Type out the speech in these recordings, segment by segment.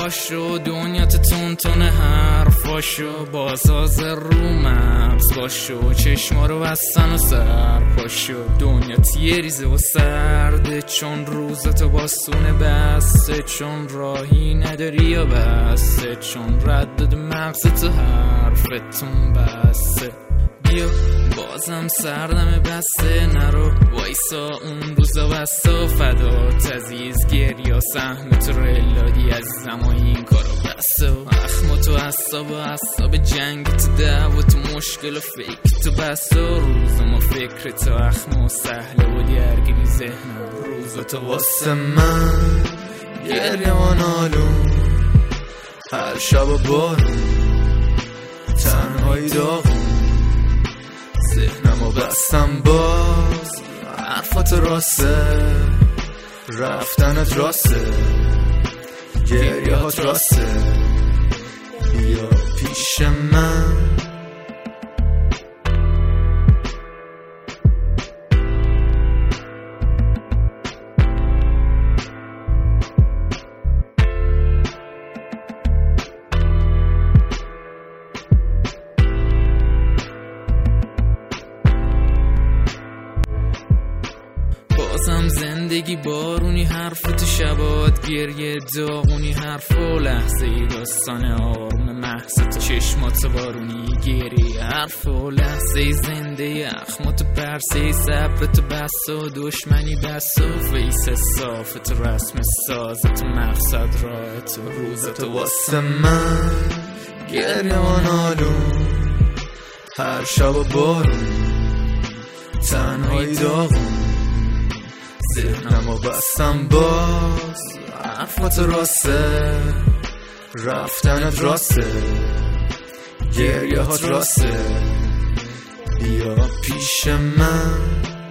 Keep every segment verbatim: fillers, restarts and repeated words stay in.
پاشو، دنیات تون تون حرفاشو، بازاز رو مبز باشو، چشما رو بستن و سر پاشو. دنیات یه ریزه و سرده چون روزاتو باسونه بسته، چون راهی نداری یا بسته، چون ردد مغزتو حرفتون بسته. بیا بازم سردم بسته، نرو وایسا اون روزا بسته، فدات عزیز گریا سهم تو رو الادی عزیزم و این کارو بسته. و اخم تو اصاب و اصاب جنگ تو دعوا تو مشکل و فکر تو بسته، روزم و فکر تو اخم و سهله و درگیری ذهنم روزا تو واسه من گریا و نالون، هر شب و بارون تنهایی داغون، ذهنمو بستم باز حرفات راسته، رفتنت راسته، گریه هات راسته. بیا پیش من بازم زندگی بارونی، حرف تو شبات گریه داغونی، حرف و لحظه ای داستان آروم محض تو چشمات بارونی، گریه حرف و لحظه ای زنده اخمات پرسه، صبر تو بس و دشمنی بس و فیس صاف تو رسم ساز تو مقصد راه تو روزت واسه من گریه و نالون، هر شب و بارون تنهایی داغون، ذهنمو بستم باز حرفات راسته، رفتنت راسته، گریه هات راسته. بیا پیش من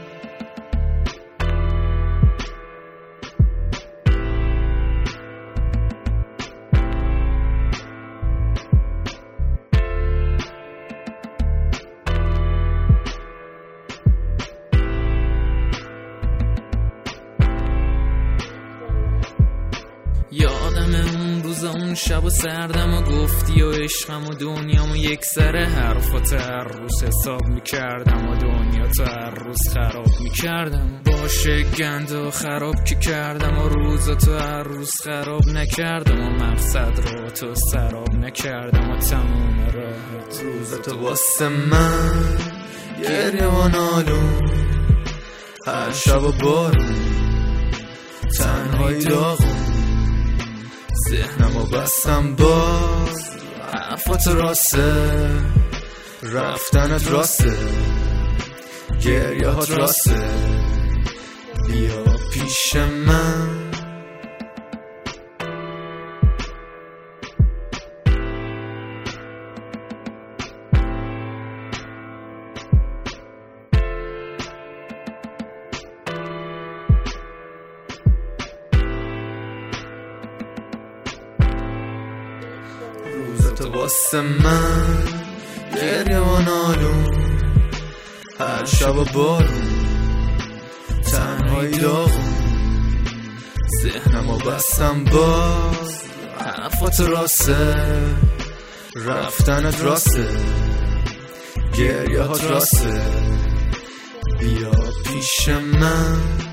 یادم اون روز اون شب و سردم و گفتی و عشقم و دنیام و یک سره، حرفات هر روز حساب میکردم و دنیا تو هر روز خراب میکردم، باشه گند و خراب که کردم و روزا تو هر روز خراب نکردم و مقصد رو تو سراب نکردم و تموم راحت روزا تو واسه من گریه و نالون، هر شب و بارون تنهایی داغون، ذهنمو بستم باز حرفات راسته، رفتنت راسته، گریه هات راسته. بیا پیش من روزت واسه من گریه و نالون، هر شب و بارون تنهایی داغون، ذهنمو بستم باز حرفات راسته، رفتنت راسته، گریه هات راسته. بیا پیش من